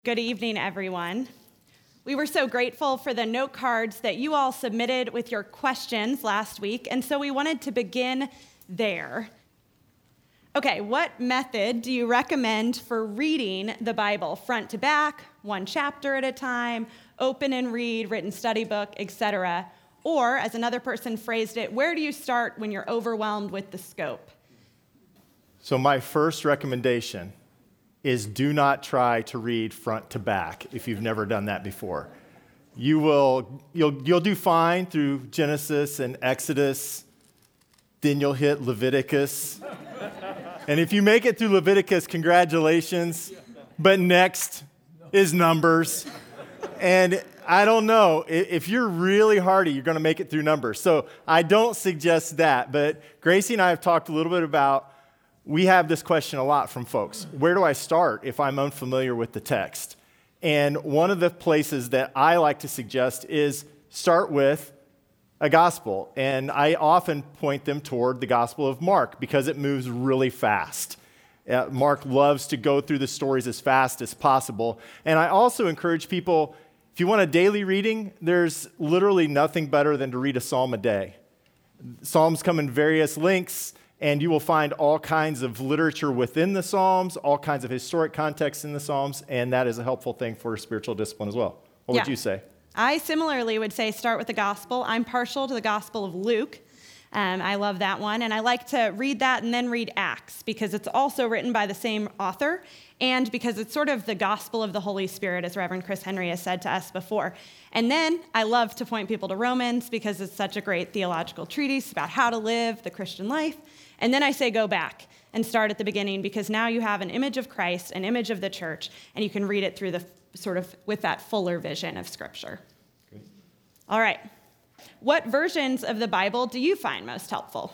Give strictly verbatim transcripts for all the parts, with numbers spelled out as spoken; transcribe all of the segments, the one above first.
Good evening, everyone. We were so grateful for the note cards that you all submitted with your questions last week, and so we wanted to begin there. Okay, what method do you recommend for reading the Bible? Front to back, one chapter at a time, open and read, written study book, et cetera? Or, as another person phrased it, where do you start when you're overwhelmed with the scope? So my first recommendation is do not try to read front to back if you've never done that before. You will, you'll, you'll do fine through Genesis and Exodus, then you'll hit Leviticus. And if you make it through Leviticus, congratulations, but next is Numbers. And I don't know, if you're really hardy, you're gonna make it through Numbers. So I don't suggest that, but Gracie and I have talked a little bit about we have this question a lot from folks. Where do I start if I'm unfamiliar with the text? And one of the places that I like to suggest is start with a gospel. And I often point them toward the Gospel of Mark because it moves really fast. Uh, Mark loves to go through the stories as fast as possible. And I also encourage people, if you want a daily reading, there's literally nothing better than to read a psalm a day. Psalms come in various lengths, and you will find all kinds of literature within the Psalms, all kinds of historic context in the Psalms, and that is a helpful thing for spiritual discipline as well. What yeah. would you say? I similarly would say start with the gospel. I'm partial to the Gospel of Luke. Um, I love that one, and I like to read that and then read Acts because it's also written by the same author and because it's sort of the gospel of the Holy Spirit, as Reverend Chris Henry has said to us before. And then I love to point people to Romans because it's such a great theological treatise about how to live the Christian life. And then I say go back and start at the beginning because now you have an image of Christ, an image of the church, and you can read it through the sort of with that fuller vision of Scripture. Great. All right. What versions of the Bible do you find most helpful?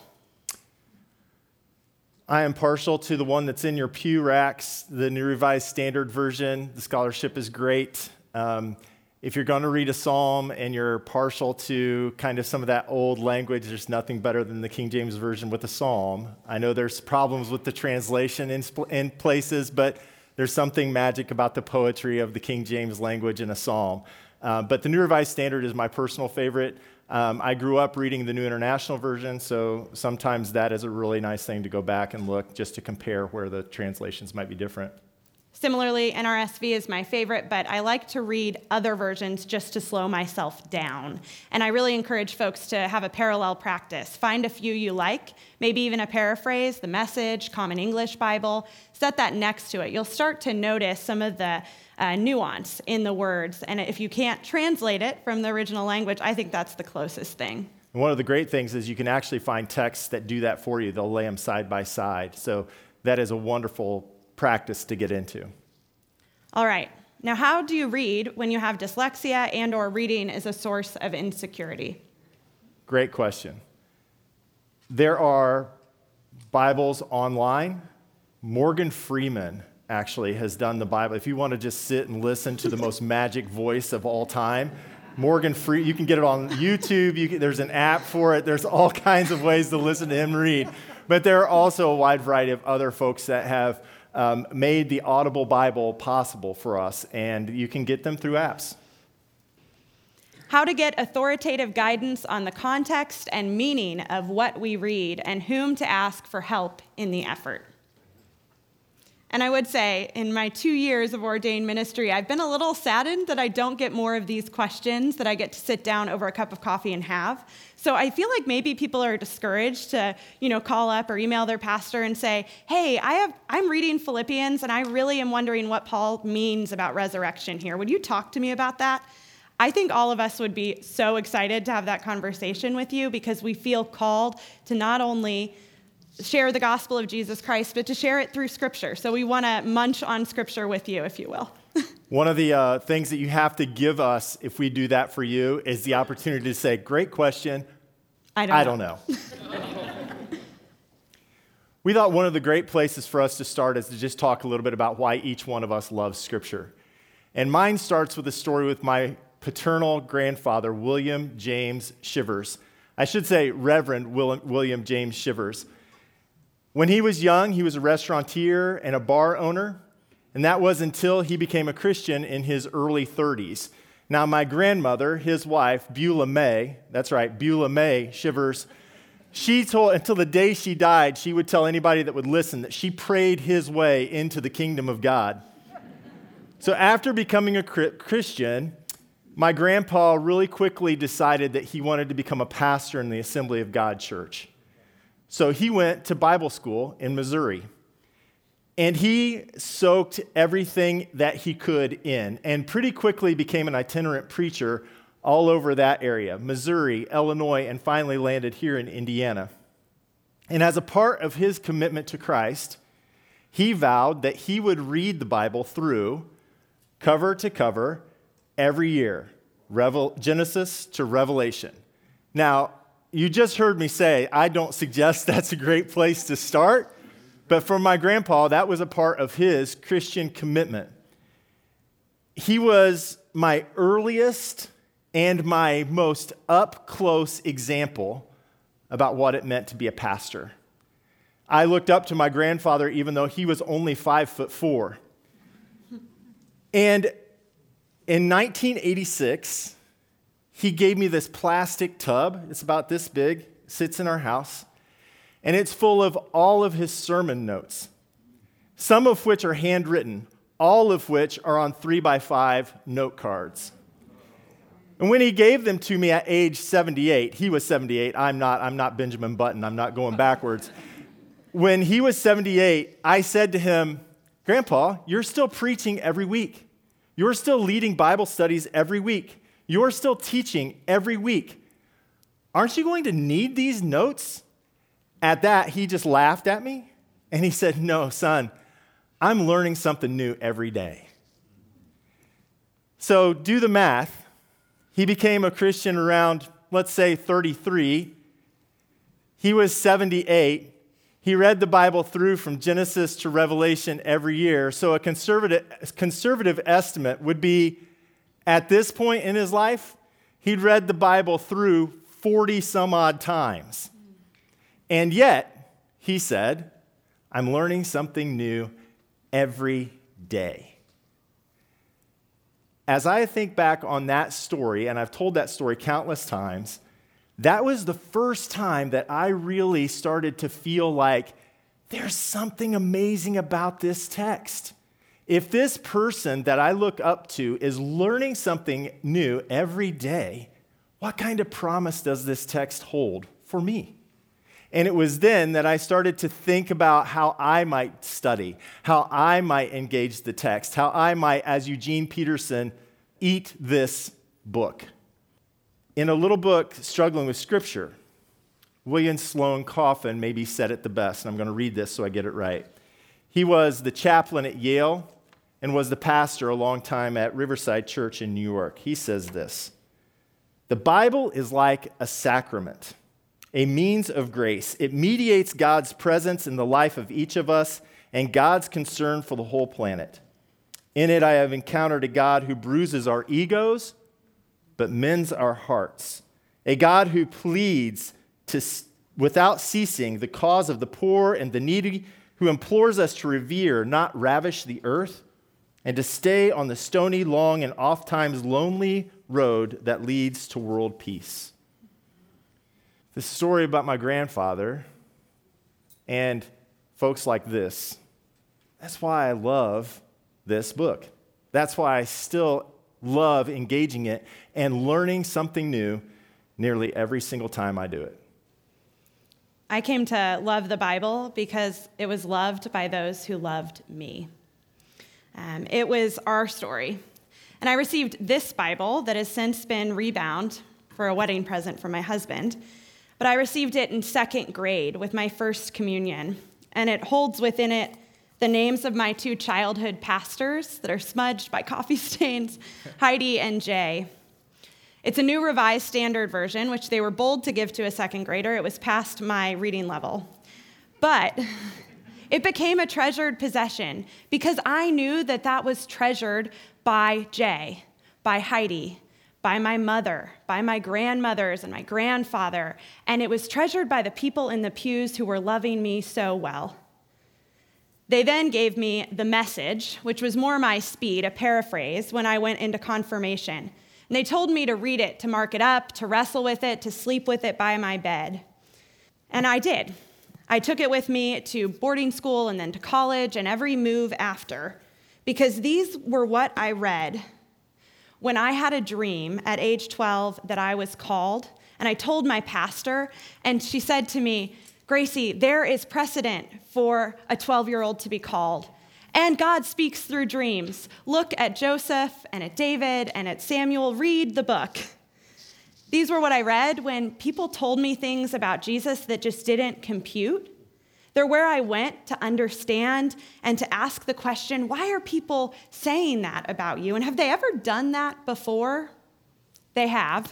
I am partial to the one that's in your pew racks, the New Revised Standard Version. The scholarship is great. Um, If you're going to read a psalm and you're partial to kind of some of that old language, there's nothing better than the King James Version with a psalm. I know there's problems with the translation in, in places, but there's something magic about the poetry of the King James language in a psalm. Uh, but the New Revised Standard is my personal favorite. Um, I grew up reading the New International Version, so sometimes that is a really nice thing to go back and look just to compare where the translations might be different. Similarly, N R S V is my favorite, but I like to read other versions just to slow myself down. And I really encourage folks to have a parallel practice. Find a few you like, maybe even a paraphrase, the Message, Common English Bible. Set that next to it. You'll start to notice some of the uh, nuance in the words. And if you can't translate it from the original language, I think that's the closest thing. And one of the great things is you can actually find texts that do that for you. They'll lay them side by side. So that is a wonderful practice to get into. All right. Now, how do you read when you have dyslexia and or reading is a source of insecurity? Great question. There are Bibles online. Morgan Freeman actually has done the Bible. If you want to just sit and listen to the most magic voice of all time, Morgan Freeman, you can get it on YouTube. You can, there's an app for it. There's all kinds of ways to listen to him read. But there are also a wide variety of other folks that have Um, made the Audible Bible possible for us, and you can get them through apps. How to get authoritative guidance on the context and meaning of what we read and whom to ask for help in the effort. And I would say, in my two years of ordained ministry, I've been a little saddened that I don't get more of these questions that I get to sit down over a cup of coffee and have. So I feel like maybe people are discouraged to, you know, call up or email their pastor and say, hey, I have, I'm reading Philippians, and I really am wondering what Paul means about resurrection here. Would you talk to me about that? I think all of us would be so excited to have that conversation with you because we feel called to not only share the gospel of Jesus Christ, but to share it through Scripture. So we want to munch on Scripture with you, if you will. One of the uh, things that you have to give us if we do that for you is the opportunity to say, great question, I don't I know. don't know. We thought one of the great places for us to start is to just talk a little bit about why each one of us loves Scripture. And mine starts with a story with my paternal grandfather, William James Shivers. I should say Reverend William James Shivers. When he was young, he was a restaurateur and a bar owner. And that was until he became a Christian in his early thirties. Now, my grandmother, his wife, Beulah May, that's right, Beulah May Shivers, she told, until the day she died, she would tell anybody that would listen that she prayed his way into the kingdom of God. So after becoming a Christian, my grandpa really quickly decided that he wanted to become a pastor in the Assembly of God church. So he went to Bible school in Missouri. And he soaked everything that he could in and pretty quickly became an itinerant preacher all over that area, Missouri, Illinois, and finally landed here in Indiana. And as a part of his commitment to Christ, he vowed that he would read the Bible through, cover to cover, every year, Revel- Genesis to Revelation. Now, you just heard me say, I don't suggest that's a great place to start, but for my grandpa, that was a part of his Christian commitment. He was my earliest and my most up-close example about what it meant to be a pastor. I looked up to my grandfather even though he was only five foot four. And in nineteen eighty-six, he gave me this plastic tub. It's about this big, sits in our house, and it's full of all of his sermon notes, some of which are handwritten, all of which are on three by five note cards. And when he gave them to me at age seventy-eight, he was seventy-eight, I'm not, I'm not Benjamin Button, I'm not going backwards. When he was seventy-eight, I said to him, Grandpa, you're still preaching every week. You're still leading Bible studies every week. You're still teaching every week. Aren't you going to need these notes? At that, he just laughed at me, and he said, no, son, I'm learning something new every day. So do the math. He became a Christian around, let's say, thirty-three. He was seventy-eight. He read the Bible through from Genesis to Revelation every year. So a conservative, conservative estimate would be, at this point in his life, he'd read the Bible through forty some odd times. And yet, he said, I'm learning something new every day. As I think back on that story, and I've told that story countless times, that was the first time that I really started to feel like there's something amazing about this text. If this person that I look up to is learning something new every day, what kind of promise does this text hold for me? And it was then that I started to think about how I might study, how I might engage the text, how I might, as Eugene Peterson, eat this book. In a little book, Struggling with Scripture, William Sloane Coffin maybe said it the best, and I'm going to read this so I get it right. He was the chaplain at Yale and was the pastor a long time at Riverside Church in New York. He says this, the Bible is like a sacrament, a means of grace. It mediates God's presence in the life of each of us and God's concern for the whole planet. In it, I have encountered a God who bruises our egos, but mends our hearts. A God who pleads to, without ceasing the cause of the poor and the needy, who implores us to revere, not ravish the earth, and to stay on the stony, long, and oftentimes lonely road that leads to world peace. This story about my grandfather and folks like this, that's why I love this book. That's why I still love engaging it and learning something new nearly every single time I do it. I came to love the Bible because it was loved by those who loved me. Um, it was our story. And I received this Bible that has since been rebound for a wedding present from my husband. But I received it in second grade with my first communion. And it holds within it the names of my two childhood pastors that are smudged by coffee stains, Heidi and Jay. It's a New Revised Standard Version, which they were bold to give to a second grader. It was past my reading level. But it became a treasured possession because I knew that that was treasured by Jay, by Heidi, by my mother, by my grandmothers and my grandfather, and it was treasured by the people in the pews who were loving me so well. They then gave me the Message, which was more my speed, a paraphrase, when I went into confirmation. And they told me to read it, to mark it up, to wrestle with it, to sleep with it by my bed. And I did. I took it with me to boarding school and then to college and every move after, because these were what I read when I had a dream at age twelve that I was called. And I told my pastor, and she said to me, Gracie, there is precedent for a twelve-year-old to be called. And God speaks through dreams. Look at Joseph and at David and at Samuel. Read the book. These were what I read when people told me things about Jesus that just didn't compute. They're where I went to understand and to ask the question, why are people saying that about you? And have they ever done that before? They have.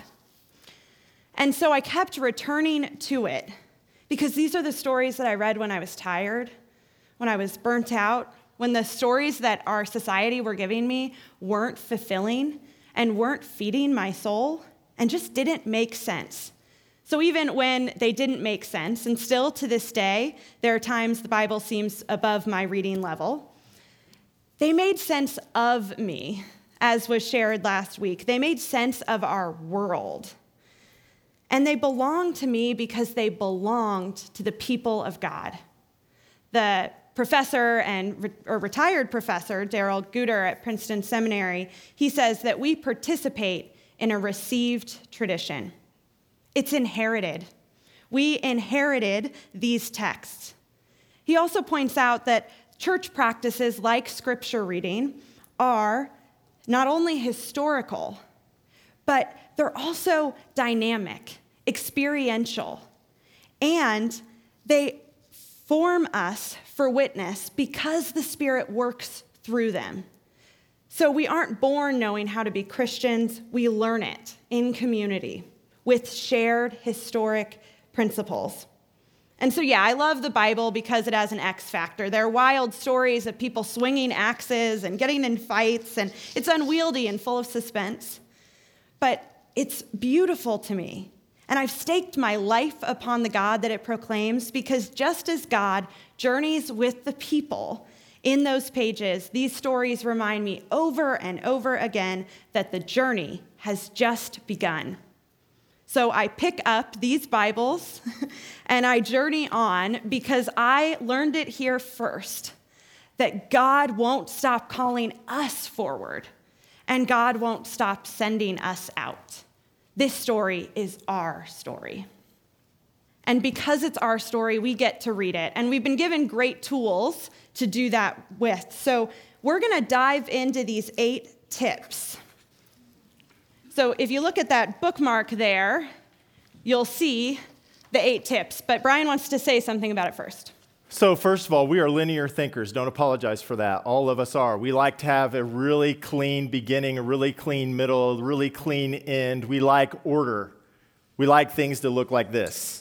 And so I kept returning to it, because these are the stories that I read when I was tired, when I was burnt out, when the stories that our society were giving me weren't fulfilling and weren't feeding my soul and just didn't make sense. So even when they didn't make sense, and still to this day, there are times the Bible seems above my reading level, they made sense of me, as was shared last week. They made sense of our world. And they belonged to me because they belonged to the people of God. The professor and or retired professor, Darrell Guter at Princeton Seminary, he says that we participate in a received tradition. It's inherited. We inherited these texts. He also points out that church practices like scripture reading are not only historical, but they're also dynamic, experiential, and they form us for witness because the Spirit works through them. So we aren't born knowing how to be Christians, we learn it in community with shared historic principles. And so, yeah, I love the Bible because it has an X factor. There are wild stories of people swinging axes and getting in fights, and it's unwieldy and full of suspense. But it's beautiful to me. And I've staked my life upon the God that it proclaims, because just as God journeys with the people in those pages, these stories remind me over and over again that the journey has just begun. So I pick up these Bibles and I journey on because I learned it here first, that God won't stop calling us forward and God won't stop sending us out. This story is our story. And because it's our story, we get to read it. And we've been given great tools to do that with. So we're going to dive into these eight tips. So if you look at that bookmark there, you'll see the eight tips. But Brian wants to say something about it first. So first of all, we are linear thinkers. Don't apologize for that. All of us are. We like to have a really clean beginning, a really clean middle, a really clean end. We like order. We like things to look like this.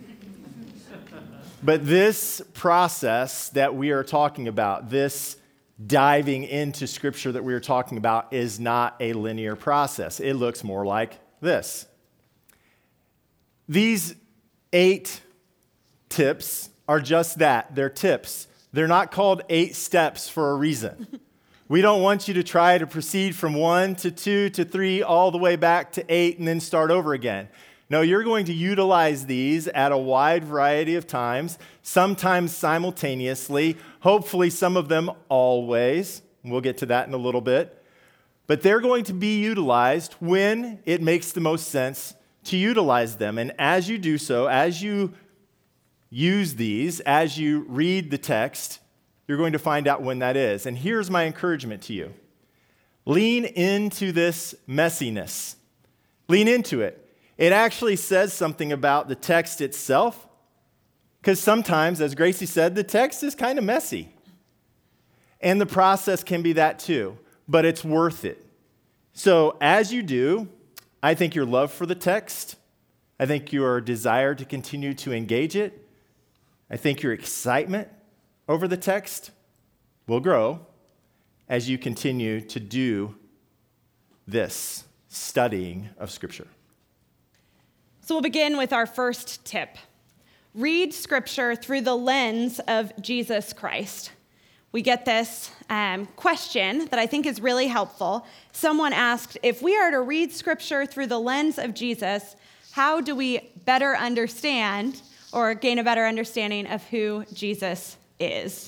But this process that we are talking about, this diving into Scripture that we are talking about, is not a linear process. It looks more like this. These eight tips are just that. They're tips. They're not called eight steps for a reason. We don't want you to try to proceed from one to two to three all the way back to eight and then start over again. No, you're going to utilize these at a wide variety of times, sometimes simultaneously, hopefully some of them always. We'll get to that in a little bit. But they're going to be utilized when it makes the most sense to utilize them. And as you do so, as you use these, as you read the text, you're going to find out when that is. And here's my encouragement to you. Lean into this messiness. Lean into it. It actually says something about the text itself, because sometimes, as Gracie said, the text is kind of messy. And the process can be that too, but it's worth it. So as you do, I think your love for the text, I think your desire to continue to engage it, I think your excitement over the text will grow as you continue to do this studying of Scripture. So we'll begin with our first tip. Read Scripture through the lens of Jesus Christ. we get this um, question that I think is really helpful. Someone asked, if we are to read Scripture through the lens of Jesus, how do we better understand or gain a better understanding of who Jesus is?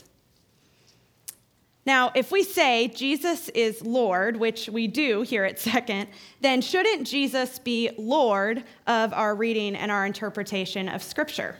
Now, if we say Jesus is Lord, which we do here at Second, then shouldn't Jesus be Lord of our reading and our interpretation of Scripture?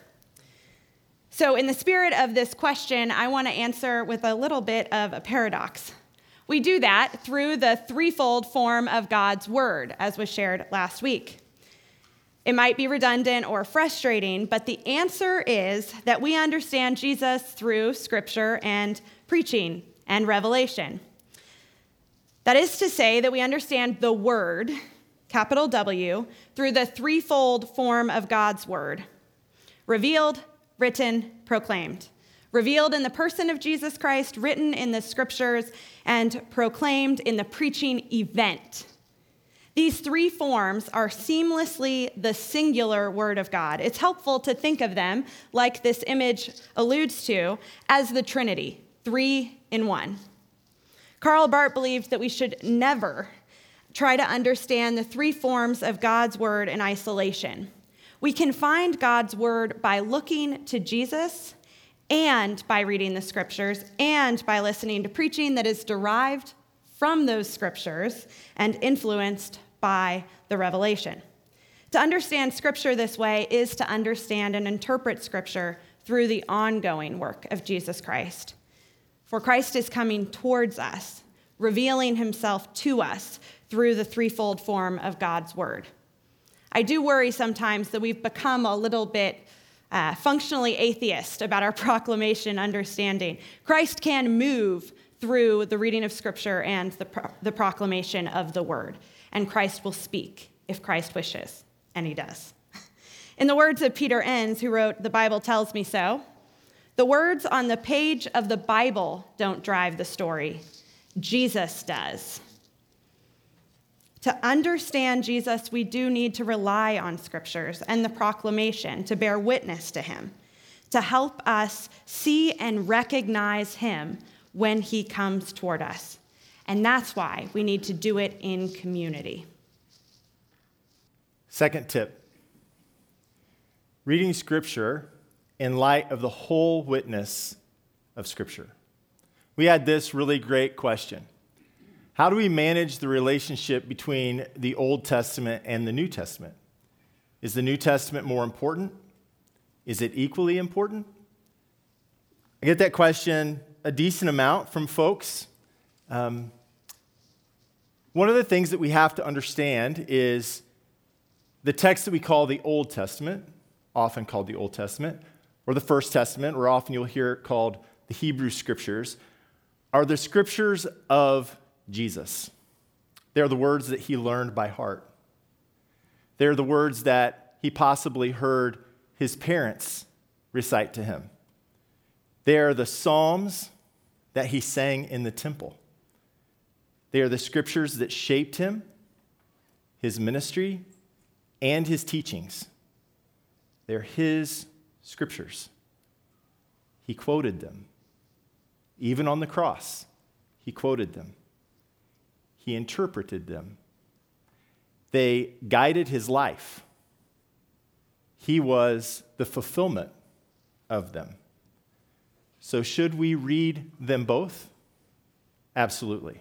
So in the spirit of this question, I want to answer with a little bit of a paradox. We do that through the threefold form of God's Word, as was shared last week. It might be redundant or frustrating, but the answer is that we understand Jesus through Scripture and preaching and revelation. That is to say that we understand the Word, capital W, through the threefold form of God's Word: revealed, written, proclaimed. Revealed in the person of Jesus Christ, written in the Scriptures, and proclaimed in the preaching event. These three forms are seamlessly the singular Word of God. It's helpful to think of them, like this image alludes to, as the Trinity, three in one. Karl Barth believed that we should never try to understand the three forms of God's Word in isolation. We can find God's Word by looking to Jesus and by reading the Scriptures and by listening to preaching that is derived from those Scriptures and influenced by the revelation. To understand Scripture this way is to understand and interpret Scripture through the ongoing work of Jesus Christ. For Christ is coming towards us, revealing himself to us through the threefold form of God's Word. I do worry sometimes that we've become a little bit uh, functionally atheist about our proclamation understanding. Christ can move through the reading of Scripture and the, pro- the proclamation of the Word, and Christ will speak if Christ wishes, and he does. In the words of Peter Enns, who wrote "The Bible Tells Me So," the words on the page of the Bible don't drive the story. Jesus does. To understand Jesus, we do need to rely on Scriptures and the proclamation to bear witness to him, to help us see and recognize him when he comes toward us. And that's why we need to do it in community. Second tip: reading Scripture in light of the whole witness of Scripture. We had this really great question. How do we manage the relationship between the Old Testament and the New Testament? Is the New Testament more important? Is it equally important? I get that question a decent amount from folks. Um, one of the things that we have to understand is the text that we call the Old Testament, often called the Old Testament, or the First Testament, or often you'll hear it called the Hebrew Scriptures, are the Scriptures of Jesus. They're the words that he learned by heart. They're the words that he possibly heard his parents recite to him. They are the psalms that he sang in the temple. They are the Scriptures that shaped him, his ministry, and his teachings. They're his Scriptures. He quoted them. Even on the cross, he quoted them. He interpreted them. They guided his life. He was the fulfillment of them. So should we read them both? Absolutely.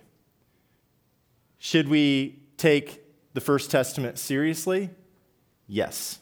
Should we take the First Testament seriously? Yes.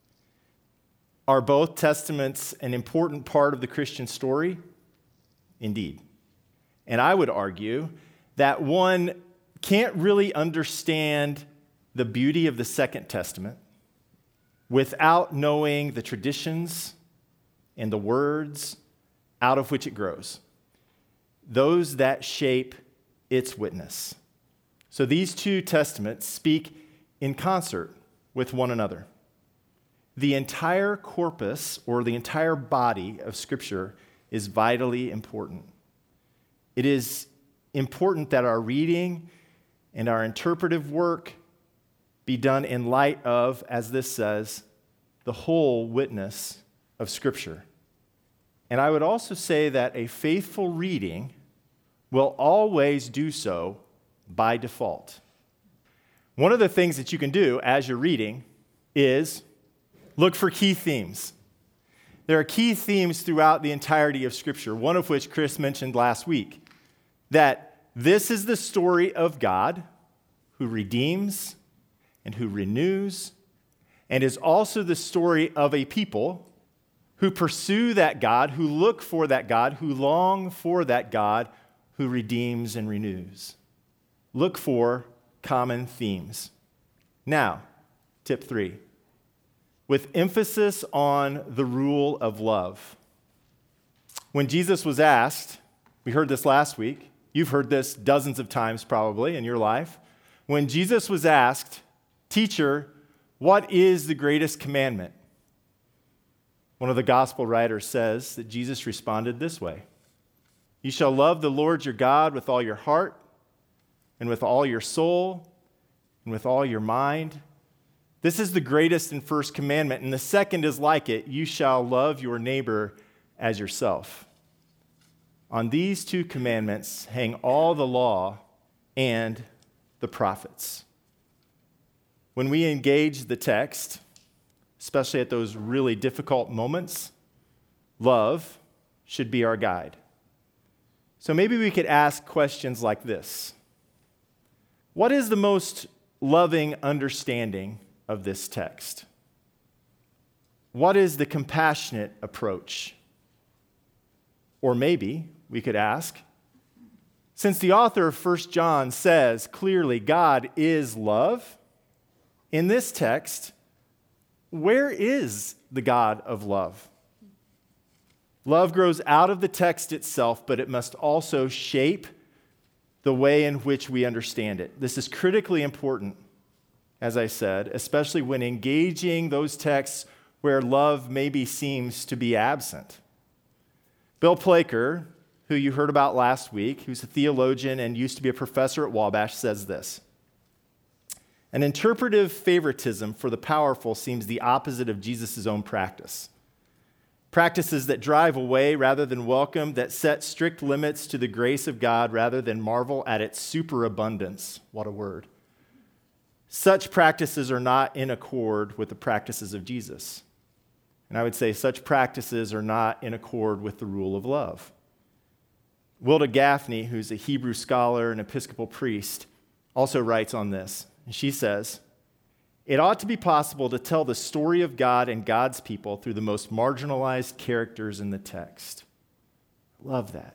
Are both testaments an important part of the Christian story? Indeed. And I would argue that one can't really understand the beauty of the Second Testament without knowing the traditions and the words out of which it grows, those that shape its witness. So these two testaments speak in concert with one another. The entire corpus, or the entire body of Scripture, is vitally important. It is important that our reading and our interpretive work be done in light of, as this says, the whole witness of Scripture. And I would also say that a faithful reading will always do so by default. One of the things that you can do as you're reading is look for key themes. There are key themes throughout the entirety of Scripture, one of which Chris mentioned last week, that this is the story of God who redeems and who renews, and is also the story of a people who pursue that God, who look for that God, who long for that God, who redeems and renews. Look for common themes. Now, tip three, with emphasis on the rule of love. When Jesus was asked, we heard this last week, you've heard this dozens of times probably in your life. When Jesus was asked, "Teacher, what is the greatest commandment?" One of the gospel writers says that Jesus responded this way: "You shall love the Lord your God with all your heart and with all your soul and with all your mind. This is the greatest and first commandment, and the second is like it. You shall love your neighbor as yourself. On these two commandments hang all the law and the prophets." When we engage the text, especially at those really difficult moments, love should be our guide. So maybe we could ask questions like this: what is the most loving understanding of this text? What is the compassionate approach? Or maybe we could ask, since the author of First John says clearly God is love, in this text, where is the God of love? Love grows out of the text itself, but it must also shape the way in which we understand it. This is critically important, as I said, especially when engaging those texts where love maybe seems to be absent. Bill Plaker, who you heard about last week, who's a theologian and used to be a professor at Wabash, says this: "An interpretive favoritism for the powerful seems the opposite of Jesus' own practice. Practices that drive away rather than welcome, that set strict limits to the grace of God rather than marvel at its superabundance." What a word. Such practices are not in accord with the practices of Jesus. And I would say such practices are not in accord with the rule of love. Wilda Gaffney, who's a Hebrew scholar and Episcopal priest, also writes on this. And she says, "It ought to be possible to tell the story of God and God's people through the most marginalized characters in the text." Love that.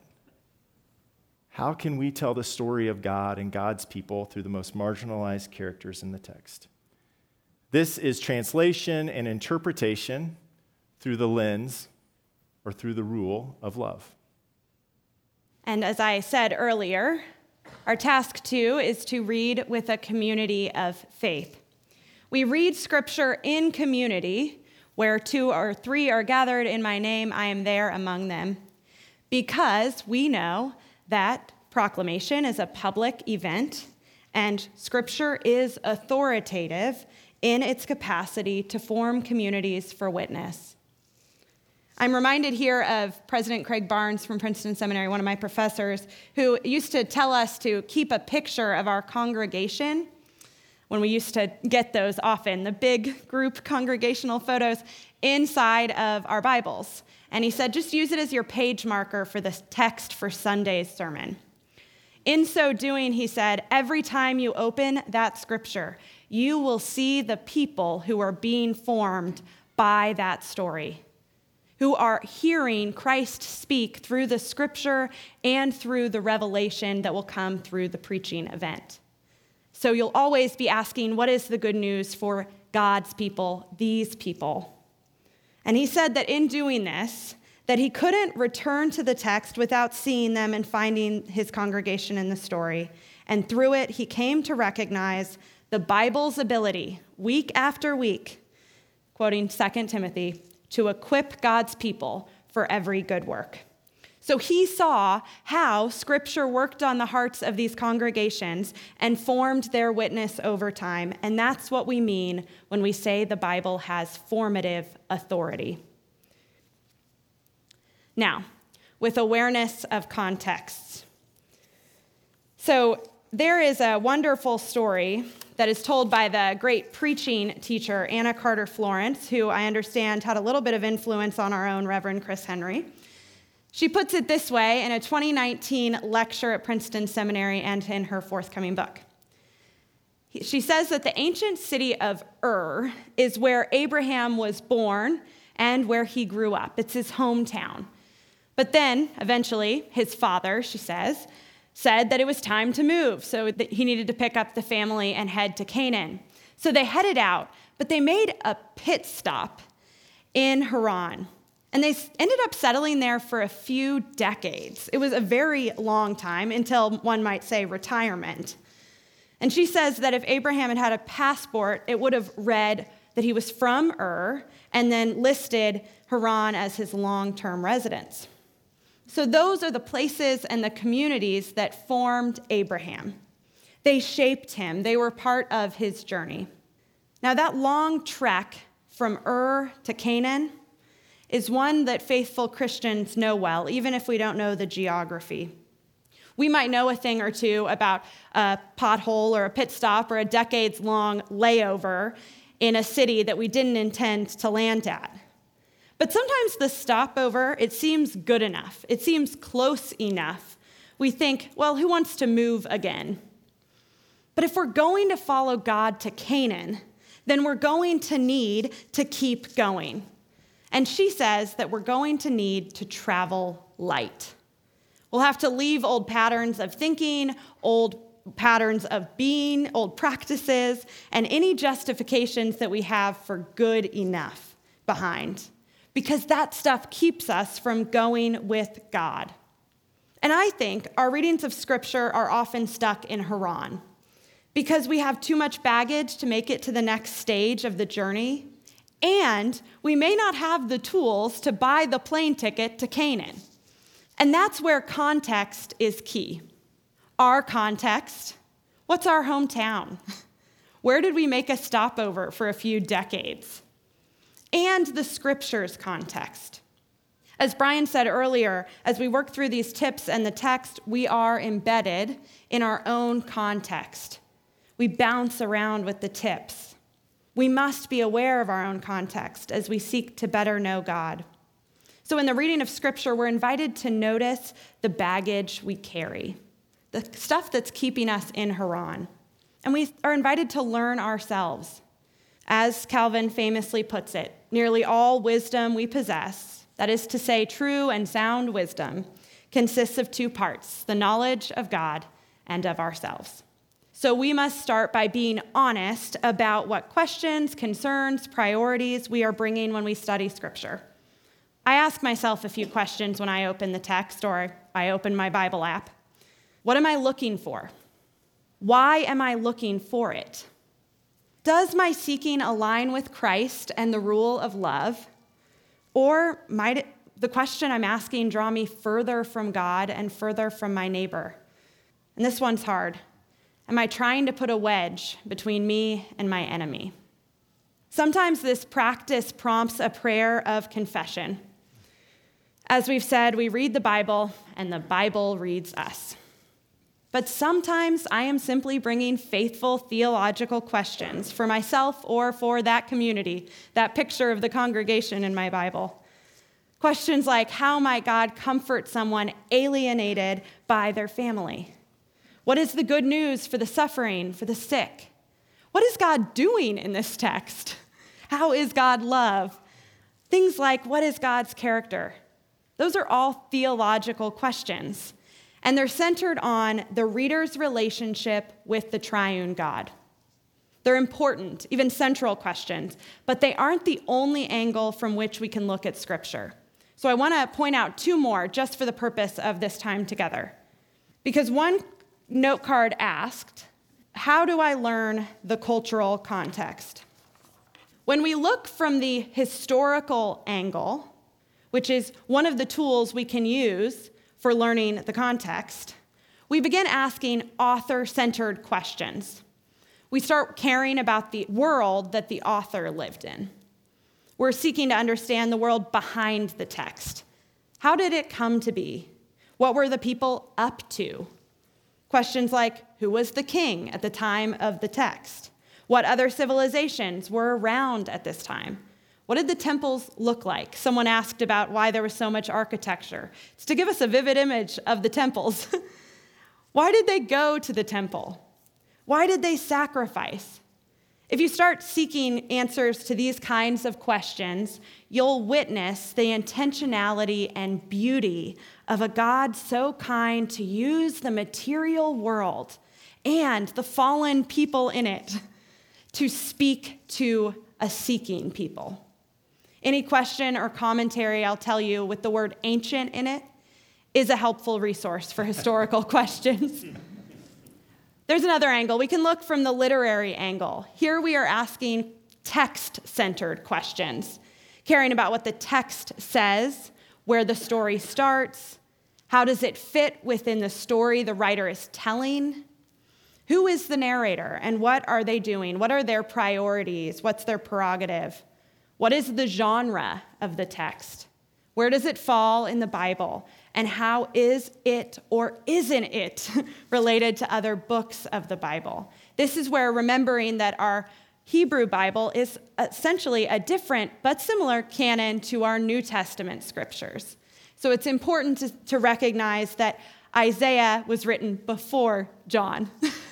How can we tell the story of God and God's people through the most marginalized characters in the text? This is translation and interpretation through the lens or through the rule of love. And as I said earlier, our task too is to read with a community of faith. We read Scripture in community, where two or three are gathered in my name, I am there among them, because we know that proclamation is a public event and Scripture is authoritative in its capacity to form communities for witness. I'm reminded here of President Craig Barnes from Princeton Seminary, one of my professors, who used to tell us to keep a picture of our congregation when we used to get those often, the big group congregational photos, inside of our Bibles. And he said, just use it as your page marker for the text for Sunday's sermon. In so doing, he said, every time you open that Scripture, you will see the people who are being formed by that story, who are hearing Christ speak through the Scripture and through the revelation that will come through the preaching event. So you'll always be asking, what is the good news for God's people, these people? And he said that in doing this, that he couldn't return to the text without seeing them and finding his congregation in the story. And through it, he came to recognize the Bible's ability, week after week, quoting Second Timothy, to equip God's people for every good work. So he saw how Scripture worked on the hearts of these congregations and formed their witness over time. And that's what we mean when we say the Bible has formative authority. Now, with awareness of contexts. So there is a wonderful story that is told by the great preaching teacher, Anna Carter Florence, who I understand had a little bit of influence on our own Reverend Chris Henry. She puts it this way in a twenty nineteen lecture at Princeton Seminary and in her forthcoming book. She says that the ancient city of Ur is where Abraham was born and where he grew up. It's his hometown. But then, eventually, his father, she says, said that it was time to move, so that he needed to pick up the family and head to Canaan. So they headed out, but they made a pit stop in Haran. And they ended up settling there for a few decades. It was a very long time, until one might say retirement. And she says that if Abraham had had a passport, it would have read that he was from Ur and then listed Haran as his long-term residence. So those are the places and the communities that formed Abraham. They shaped him. They were part of his journey. Now that long trek from Ur to Canaan is one that faithful Christians know well, even if we don't know the geography. We might know a thing or two about a pothole or a pit stop or a decades-long layover in a city that we didn't intend to land at. But sometimes the stopover, it seems good enough. It seems close enough. We think, well, who wants to move again? But if we're going to follow God to Canaan, then we're going to need to keep going. And she says that we're going to need to travel light. We'll have to leave old patterns of thinking, old patterns of being, old practices, and any justifications that we have for good enough behind. Because that stuff keeps us from going with God. And I think our readings of Scripture are often stuck in Haran because we have too much baggage to make it to the next stage of the journey, and we may not have the tools to buy the plane ticket to Canaan. And that's where context is key. Our context. What's our hometown? Where did we make a stopover for a few decades? And the Scripture's context. As Brian said earlier, as we work through these tips and the text, we are embedded in our own context. We bounce around with the tips. We must be aware of our own context as we seek to better know God. So in the reading of Scripture, we're invited to notice the baggage we carry, the stuff that's keeping us in Haran. And we are invited to learn ourselves. As Calvin famously puts it, nearly all wisdom we possess, that is to say, true and sound wisdom, consists of two parts, the knowledge of God and of ourselves. So we must start by being honest about what questions, concerns, priorities we are bringing when we study Scripture. I ask myself a few questions when I open the text or I open my Bible app. What am I looking for? Why am I looking for it? Does my seeking align with Christ and the rule of love? Or might it, the question I'm asking draw me further from God and further from my neighbor? And this one's hard. Am I trying to put a wedge between me and my enemy? Sometimes this practice prompts a prayer of confession. As we've said, we read the Bible, and the Bible reads us. But sometimes I am simply bringing faithful theological questions for myself or for that community, that picture of the congregation in my Bible. Questions like, how might God comfort someone alienated by their family? What is the good news for the suffering, for the sick? What is God doing in this text? How is God love? Things like, what is God's character? Those are all theological questions, and they're centered on the reader's relationship with the triune God. They're important, even central questions, but they aren't the only angle from which we can look at Scripture. So I want to point out two more just for the purpose of this time together. Because one note card asked, how do I learn the cultural context? When we look from the historical angle, which is one of the tools we can use for learning the context, we begin asking author-centered questions. We start caring about the world that the author lived in. We're seeking to understand the world behind the text, How did it come to be? What were the people up to? Questions like, who was the king at the time of the text? What other civilizations were around at this time? What did the temples look like? Someone asked about why there was so much architecture. It's to give us a vivid image of the temples. Why did they go to the temple? Why did they sacrifice? If you start seeking answers to these kinds of questions, you'll witness the intentionality and beauty of a God so kind to use the material world and the fallen people in it to speak to a seeking people. Any question or commentary, I'll tell you, with the word ancient in it, is a helpful resource for historical questions. There's another angle. We can look from the literary angle. Here we are asking text-centered questions, caring about what the text says, where the story starts, how does it fit within the story the writer is telling, who is the narrator, and what are they doing? What are their priorities? What's their prerogative? What is the genre of the text? Where does it fall in the Bible? And how is it or isn't it related to other books of the Bible? This is where remembering that our Hebrew Bible is essentially a different but similar canon to our New Testament scriptures. So it's important to, to recognize that Isaiah was written before John.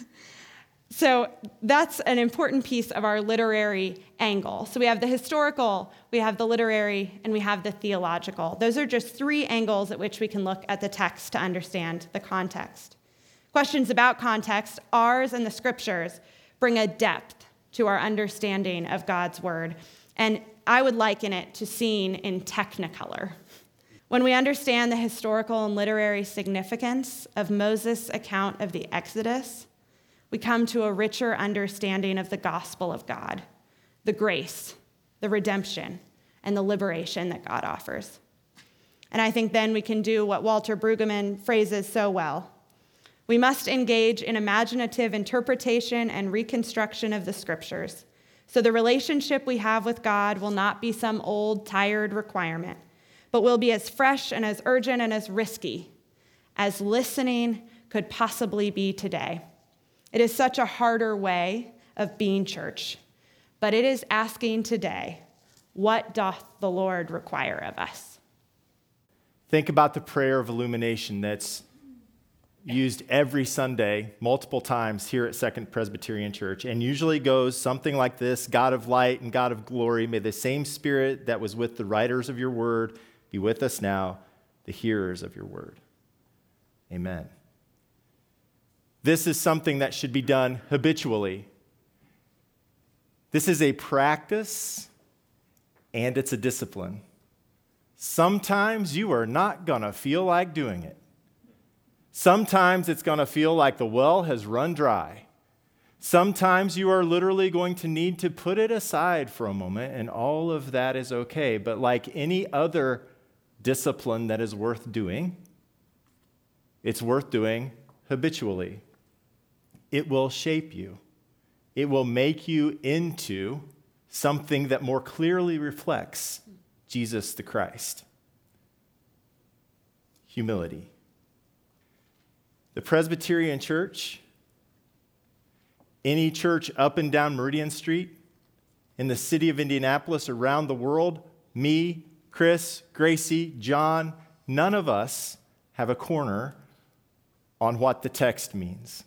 So that's an important piece of our literary angle. So we have the historical, we have the literary, and we have the theological. Those are just three angles at which we can look at the text to understand the context. Questions about context, ours and the scriptures, bring a depth to our understanding of God's word. And I would liken it to seeing in Technicolor. When we understand the historical and literary significance of Moses' account of the Exodus, we come to a richer understanding of the gospel of God, the grace, the redemption, and the liberation that God offers. And I think then we can do what Walter Brueggemann phrases so well. We must engage in imaginative interpretation and reconstruction of the scriptures, so the relationship we have with God will not be some old, tired requirement, but will be as fresh and as urgent and as risky as listening could possibly be today. It is such a harder way of being church, but it is asking today, what doth the Lord require of us? Think about the prayer of illumination that's used every Sunday, multiple times here at Second Presbyterian Church, and usually goes something like this: God of light and God of glory, may the same Spirit that was with the writers of your word be with us now, the hearers of your word. Amen. This is something that should be done habitually. This is a practice, and it's a discipline. Sometimes you are not going to feel like doing it. Sometimes it's going to feel like the well has run dry. Sometimes you are literally going to need to put it aside for a moment, and all of that is okay. But like any other discipline that is worth doing, it's worth doing habitually. It will shape you. It will make you into something that more clearly reflects Jesus the Christ. Humility. The Presbyterian Church, any church up and down Meridian Street, in the city of Indianapolis, around the world, me, Chris, Gracie, John, none of us have a corner on what the text means.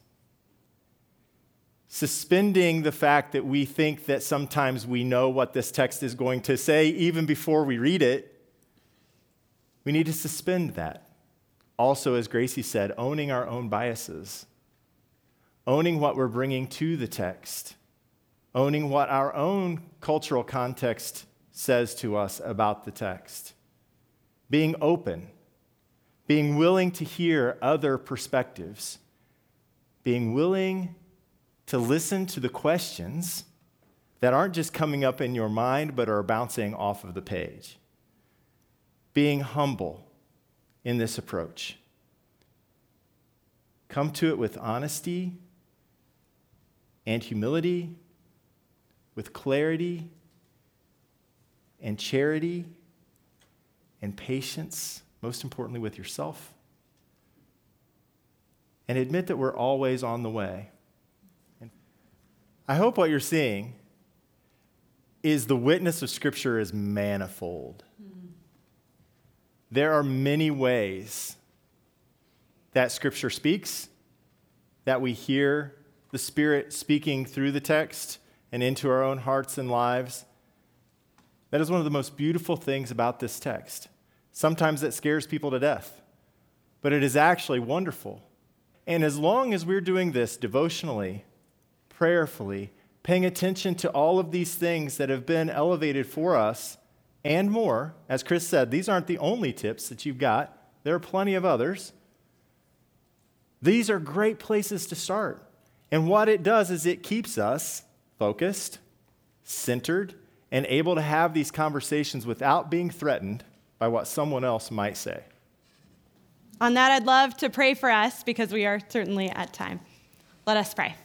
Suspending the fact that we think that sometimes we know what this text is going to say even before we read it, we need to suspend that. Also, as Gracie said, owning our own biases, owning what we're bringing to the text, owning what our own cultural context says to us about the text, being open, being willing to hear other perspectives, being willing to listen to the questions that aren't just coming up in your mind but are bouncing off of the page. Being humble in this approach. Come to it with honesty and humility, with clarity and charity and patience most importantly with yourself, and admit that we're always on the way. And I hope what you're seeing is the witness of Scripture is manifold. Mm-hmm. There are many ways that Scripture speaks, that we hear the Spirit speaking through the text and into our own hearts and lives. That is one of the most beautiful things about this text. Sometimes it scares people to death, but it is actually wonderful. And as long as we're doing this devotionally, prayerfully, paying attention to all of these things that have been elevated for us and more, as Chris said, these aren't the only tips that you've got. There are plenty of others. These are great places to start. And what it does is it keeps us focused, centered, and able to have these conversations without being threatened by what someone else might say. On that, I'd love to pray for us because we are certainly at time. Let us pray.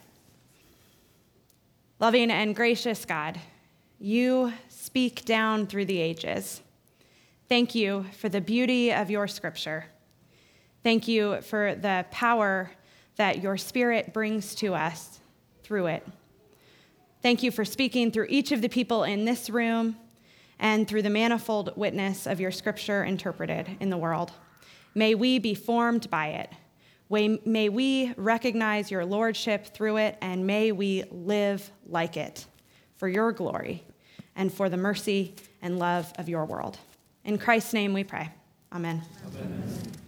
Loving and gracious God, you speak down through the ages. Thank you for the beauty of your Scripture. Thank you for the power that your Spirit brings to us through it. Thank you for speaking through each of the people in this room and through the manifold witness of your Scripture interpreted in the world. May we be formed by it. May we recognize your lordship through it, and may we live like it for your glory and for the mercy and love of your world. In Christ's name we pray. Amen. Amen.